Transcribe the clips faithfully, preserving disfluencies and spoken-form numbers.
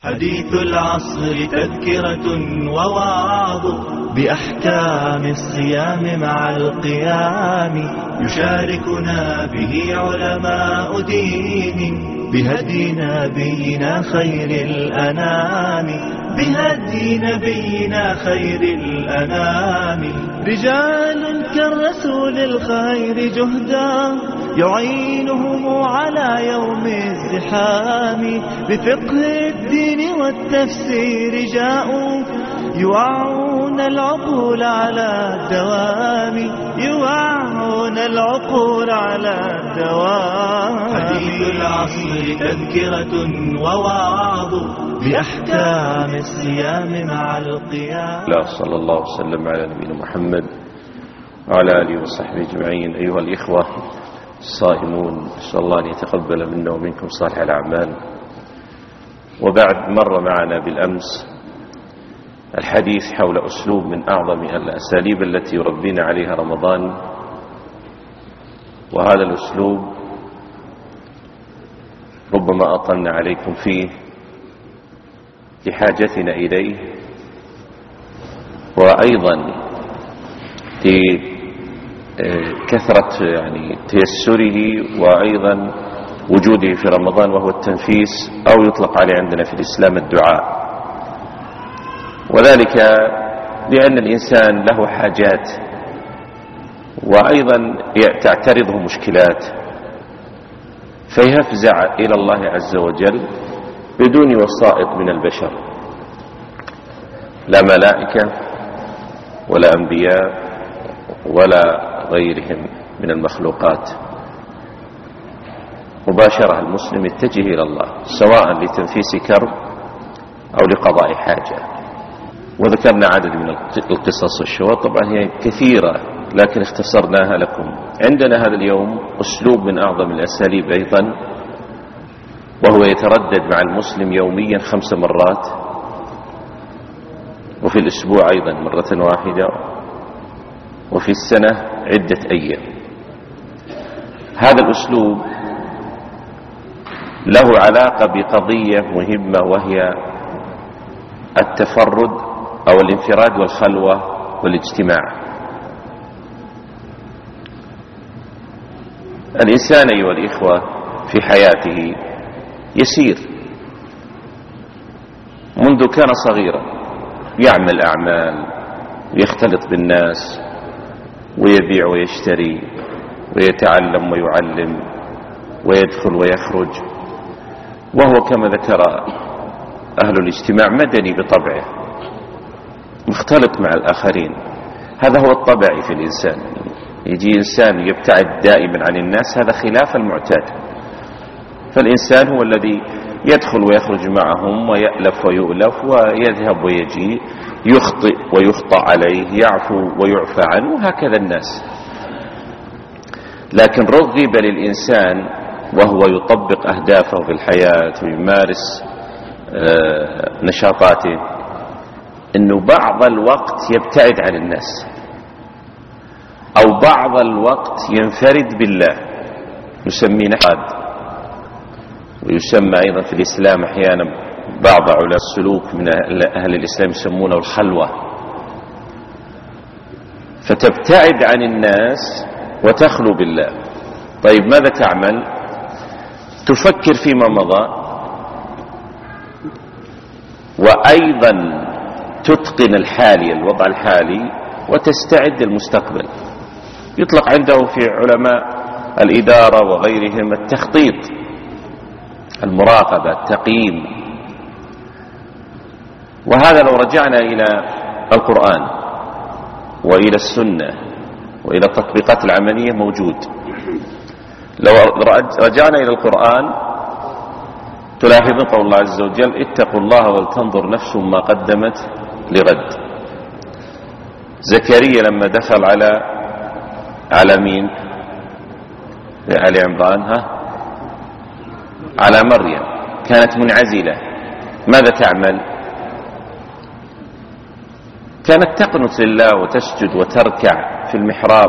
حديث العصر تذكرة ووعظ بأحكام الصيام مع القيام، يشاركنا به علماء دين بهدي نبينا خير الأنام، بهدي نبينا خير الأنام. رجال كالرسول الخير جهدا يعينهم على يوم الزحام، بفقه الدين والتفسير جاءوا يوعون العقول على الدوام، يوعون العقول على الدوام. حديث العصر تذكرة ووعظ بأحكام الصيام مع القيام. لا صلى الله وسلم على نبينا محمد وعلى آله وصحبه أجمعين. أيها الإخوة الصائمون، أسأل الله أن يتقبل منا ومنكم صالح الأعمال. وبعد، مر معنا بالأمس الحديث حول أسلوب من أعظم الأساليب التي يربينا عليها رمضان، وهذا الأسلوب ربما أطلنا عليكم فيه لحاجتنا إليه، وأيضا لكثرة يعني تيسره، وأيضا وجوده في رمضان، وهو التنفيس، أو يطلق عليه عندنا في الإسلام الدعاء. وذلك لأن الإنسان له حاجات، وأيضا تعترضه مشكلات، فيفزع إلى الله عز وجل بدون وسائط من البشر، لا ملائكة ولا أنبياء ولا غيرهم من المخلوقات. مباشرة المسلم يتجه إلى الله، سواء لتنفيس كرب أو لقضاء حاجة. وذكرنا عدد من القصص والشواهد، طبعا هي كثيرة لكن اختصرناها لكم. عندنا هذا اليوم أسلوب من أعظم الأساليب أيضا، وهو يتردد مع المسلم يوميا خمس مرات، وفي الأسبوع أيضا مرة واحدة، وفي السنة عدة أيام. هذا الأسلوب له علاقة بقضية مهمة، وهي التفرد أو الانفراد والخلوة والاجتماع. الإنسان أيها الإخوة في حياته يسير منذ كان صغيرا، يعمل أعمال ويختلط بالناس ويبيع ويشتري ويتعلم ويعلم ويدخل ويخرج، وهو كما ذكر أهل الاجتماع مدني بطبعه، مختلط مع الآخرين. هذا هو الطبع في الإنسان. يجي إنسان يبتعد دائما عن الناس، هذا خلاف المعتاد. فالإنسان هو الذي يدخل ويخرج معهم، ويألف ويؤلف، ويذهب ويجي، يخطئ ويخطأ عليه، يعفو ويعفى عنه، وهكذا الناس. لكن رغب للإنسان وهو يطبق أهدافه في الحياة ويمارس نشاطاته أنه بعض الوقت يبتعد عن الناس، أو بعض الوقت ينفرد بالله، يسميه نحاد. ويسمى أيضا في الإسلام أحيانا بعض علماء السلوك من أهل الإسلام يسمونه الخلوة. فتبتعد عن الناس وتخلو بالله. طيب ماذا تعمل؟ تفكر فيما مضى، وأيضا تتقن الحالي، الوضع الحالي، وتستعد المستقبل. يطلق عنده في علماء الإدارة وغيرهم التخطيط، المراقبة، التقييم. وهذا لو رجعنا إلى القرآن وإلى السنة وإلى التطبيقات العملية موجود. لو رجعنا إلى القرآن تلاحظون قول الله عز وجل: اتقوا الله ولتنظر نفس ما قدمت لغد. زكريا لما دخل على على مين؟ على عمران، ها؟ على مريم، كانت منعزلة. ماذا تعمل؟ كانت تقنت لله وتسجد وتركع في المحراب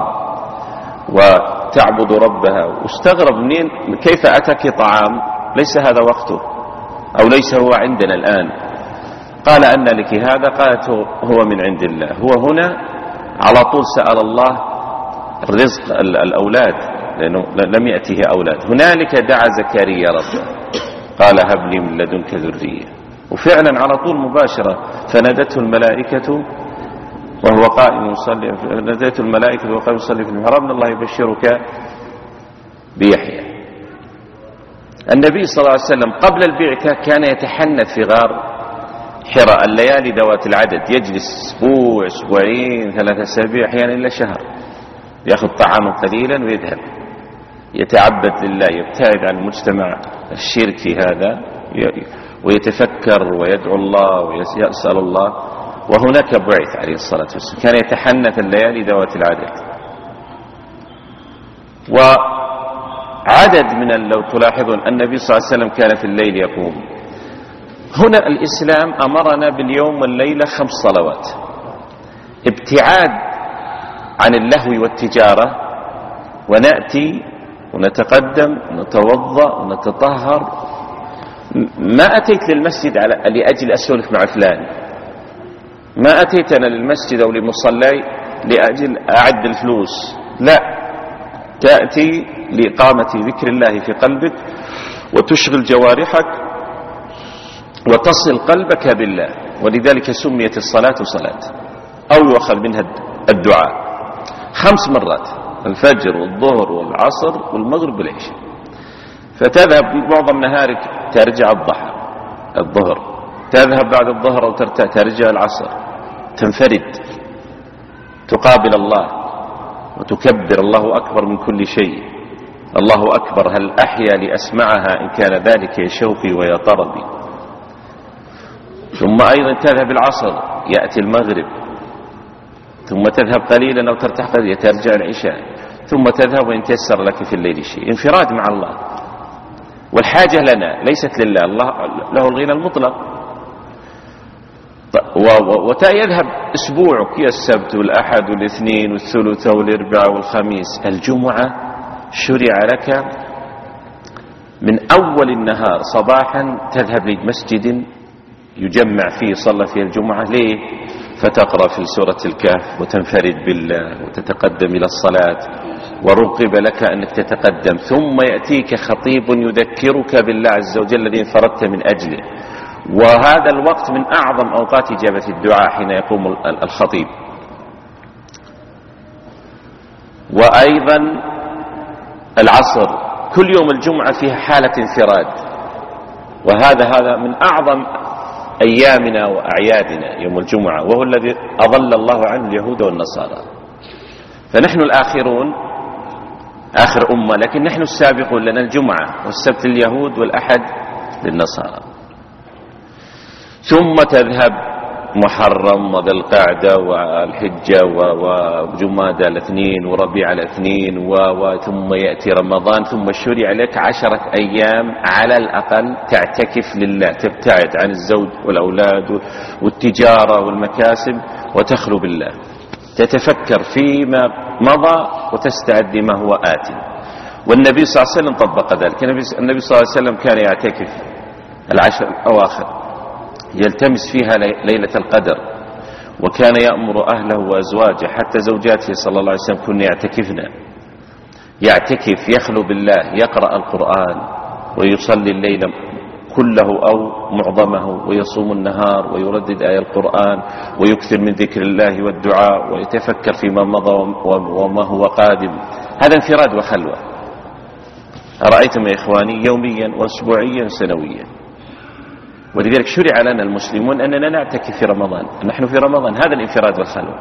وتعبد ربها. واستغرب منين كيف أتاك طعام ليس هذا وقته، أو ليس هو عندنا الآن. قال أن لك هذا؟ قالت هو من عند الله. هو هنا على طول سأل الله الرزق الأولاد لأنه لم يأته أولاد. هنالك دعا زكريا ربه قال هب لي من لدنك ذرية، وفعلا على طول مباشرة فنادته الملائكة وهو قائم يصلي، نادته الملائكة وهو قائم يصلي في المحراب ان الله يبشرك بيحيى. النبي صلى الله عليه وسلم قبل البعثة كان يتحنث في غار حراء الليالي ذوات العدد، يجلس اسبوع اسبوعين ثلاثة اسابيع احيانا الى شهر، ياخذ طعاما قليلا ويذهب يتعبد لله، يبتعد عن المجتمع الشركي هذا ويتفكر ويدعو الله ويسأل الله. وهناك بعث عليه الصلاة والسلام، كان يتحنث الليالي ذوات العدد. وعدد من لو تلاحظون النبي صلى الله عليه وسلم كان في الليل يقوم. هنا الإسلام أمرنا باليوم والليلة خمس صلوات، ابتعاد عن اللهو والتجارة، ونأتي ونتقدم ونتوضأ ونتطهر. ما أتيت للمسجد على لأجل أسولف مع فلان، ما أتيت أنا للمسجد أو لمصلي لأجل أعد الفلوس، لا، تأتي لإقامة ذكر الله في قلبك وتشغل جوارحك وتصل قلبك بالله. ولذلك سميت الصلاة صلاة أو يؤخذ منها الدعاء خمس مرات، الفجر والظهر والعصر والمغرب والعشاء. فتذهب معظم نهارك ترجع الضحى الظهر، تذهب بعد الظهر أو ترجع العصر، تنفرد تقابل الله وتكبر الله أكبر من كل شيء. الله أكبر هل أحيا لأسمعها إن كان ذلك يا شوقي ويا طربي. ثم أيضا تذهب العصر يأتي المغرب، ثم تذهب قليلا أو ترتاح قليلا ترجع العشاء، ثم تذهب وإن تيسر لك في الليل شيء. انفراد مع الله، والحاجة لنا ليست لله، الله له الغنى المطلق. ويذهب أسبوعك يا السبت والأحد والاثنين والثلاثاء والأربعاء والخميس. الجمعة شرع لك من أول النهار صباحا تذهب لمسجد يجمع فيه صلى فيه الجمعة. ليه؟ فتقرأ في سورة الكهف وتنفرد بالله وتتقدم إلى الصلاة، ورغب لك أنك تتقدم، ثم يأتيك خطيب يذكرك بالله عز وجل الذي انفردت من أجله. وهذا الوقت من أعظم أوقات إجابة الدعاء حين يقوم الخطيب. وأيضا العصر كل يوم الجمعة فيها حالة انفراد، وهذا هذا من أعظم أيامنا وأعيادنا يوم الجمعة، وهو الذي أضل الله عنه اليهود والنصارى. فنحن الآخرون آخر أمة، لكن نحن السابقون، لنا الجمعة والسبت لليهود والأحد للنصارى. ثم تذهب محرم وذي القعدة والحجة وجمادى الاثنين وربيع الاثنين وثم يأتي رمضان، ثم شرع لك عشرة أيام على الأقل تعتكف لله، تبتعد عن الزوج والأولاد والتجارة والمكاسب وتخلو بالله، تتفكر فيما مضى وتستعد لما هو آت. والنبي صلى الله عليه وسلم طبق ذلك. النبي صلى الله عليه وسلم كان يعتكف العشر الأواخر يلتمس فيها ليلة القدر، وكان يأمر أهله وأزواجه حتى زوجاته صلى الله عليه وسلم كن يعتكفن. يعتكف يخلو بالله، يقرأ القرآن ويصلي الليل كله أو معظمه، ويصوم النهار ويردد آية القرآن ويكثر من ذكر الله والدعاء ويتفكر فيما مضى وما هو قادم. هذا انفراد وخلوة. أرأيتم يا إخواني يوميا وأسبوعيا سنويا. ولذلك شرع لنا المسلمون أننا نعتكف في رمضان. نحن في رمضان، هذا الانفراد والخلوة.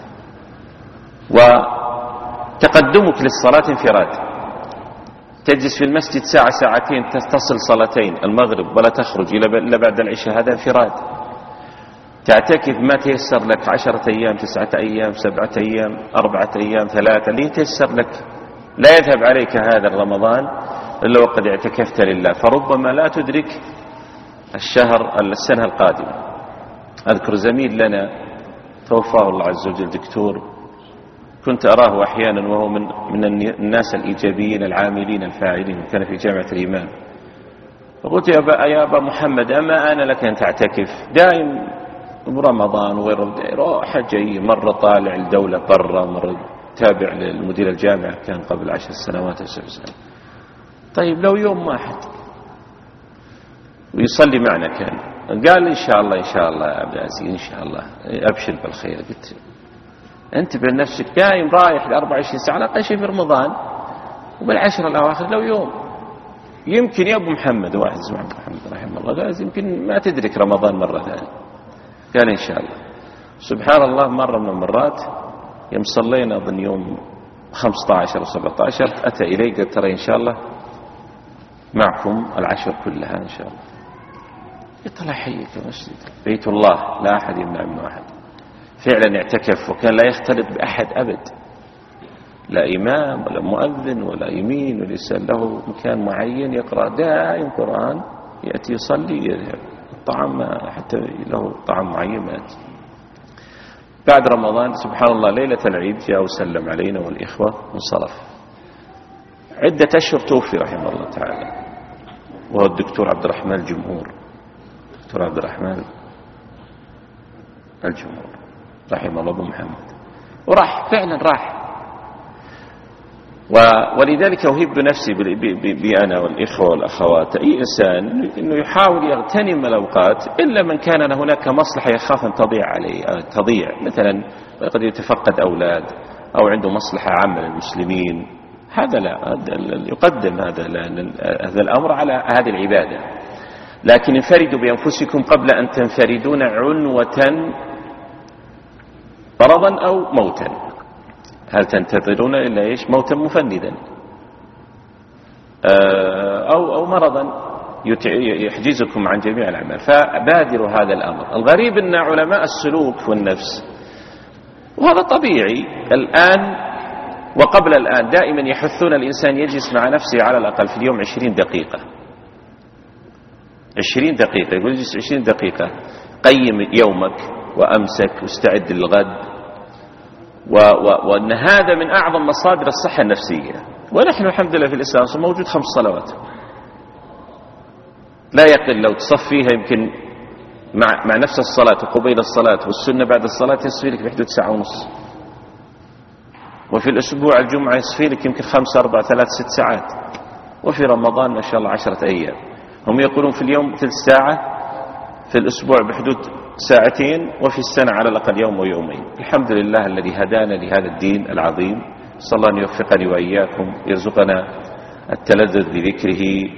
وتقدمك للصلاة انفراد، تجلس في المسجد ساعة ساعتين تصل صلاتين المغرب ولا تخرج إلا بعد العشاء، هذا انفراد. تعتكف ما تيسر لك عشرة أيام تسعة أيام سبعة أيام أربعة أيام ثلاثة، ليه تيسر لك؟ لا يذهب عليك هذا الرمضان إلا وقد اعتكفت لله، فربما لا تدرك الشهر السنة القادمة. أذكر زميل لنا توفاه الله عز وجل دكتور، كنت أراه أحيانا وهو من من الناس الإيجابيين العاملين الفاعلين، كان في جامعة الإمام، فقلت يا أبا, يا أبا محمد أما أنا لك أن تعتكف دائم برمضان وغير راحة جاي، مرة طالع الدولة برا، مرة تابع للمدير الجامعة كان قبل عشر سنوات أو سبع سنوات. طيب لو يوم واحد ويصلي معنا كان، قال إن شاء الله إن شاء الله يا عبد العزيز إن شاء الله أبشر بالخير. قلت أنت بنفسك دائم رايح لأربع وعشرين ساعة، على شيء في رمضان وبالعشر الأواخر لو يوم، يمكن يا أبو محمد، واحد اسمه أبو محمد رحمه الله قال يمكن ما تدرك رمضان مرة ثانية. قال إن شاء الله. سبحان الله مرة من المرات يوم صلينا أظن يوم خمسة عشر أو سبعة عشر أتى إلي قال ترى إن شاء الله معكم العشر كلها إن شاء الله. يطلع حيك مسجد بيت الله لا أحد يمنع منه أحد. فعلا اعتكف وكان لا يختلط بأحد أبد، لا إمام ولا مؤذن ولا يمين ولا يسار، له مكان معين يقرأ دائم قرآن، يأتي يصلي يذهب. الطعام حتى له طعام معين مات. بعد رمضان سبحان الله ليلة العيد جاء وسلم علينا والإخوة وانصرف. عدة أشهر توفي رحمه الله تعالى، وهو الدكتور عبد الرحمن الجمهور، دكتور عبد الرحمن الجمهور رحمه الله أبو محمد، وراح فعلا راح. ولذلك أهب نفسي بأنا والإخوة والأخوات أي إنسان أنه يحاول يغتنم الأوقات، إلا من كان هناك مصلحة يخاف أن تضيع عليه تضيع، مثلا قد يتفقد أولاد أو عنده مصلحة عامة للمسلمين، هذا لا يقدم هذا هذا الأمر على هذه العبادة. لكن انفردوا بأنفسكم قبل أن تنفردون عنوة مرضا أو موتا. هل تنتظرون إلا إيش؟ موتا مفندا أو أو مرضا يحجزكم عن جميع الأعمال. فبادروا هذا الأمر. الغريب أن علماء السلوك والنفس، وهذا طبيعي الآن وقبل الآن، دائما يحثون الإنسان يجلس مع نفسه على الأقل في اليوم عشرين دقيقة. عشرين دقيقة، يقول اجلس عشرين دقيقة، قيم يومك وأمسك واستعد للغد. وأن هذا من أعظم مصادر الصحة النفسية. ونحن الحمد لله في الإسلام موجود خمس صلوات لا يقل، لو تصفيها يمكن مع, مع نفس الصلاة وقبيل الصلاة والسنة بعد الصلاة يصفي لك بحدود ساعة ونص، وفي الأسبوع الجمعة يصفي لك يمكن خمسة أربعة ثلاث ست ساعات، وفي رمضان ما شاء الله عشرة أيام. هم يقولون في اليوم ثلث ساعة، في الأسبوع بحدود ساعتين، وفي السنة على الأقل يوم ويومين. الحمد لله الذي هدانا لهذا الدين العظيم، صلى الله أن يوفقني وإياكم، يرزقنا التلذذ بذكره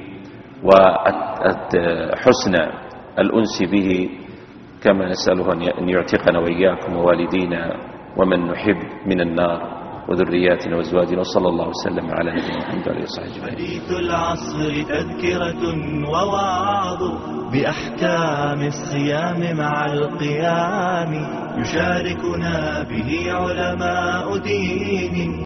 وحسن الأنس به، كما نسأله أن يعتقنا وإياكم ووالدينا ومن نحب من النار وذرياتنا وازواجنا، وصلى الله وسلم على نبينا محمد وعلى اله وصحبه اجمعين. حديث العصر تذكرة ووعظ بأحكام الصيام مع القيام، يشاركنا به علماء دين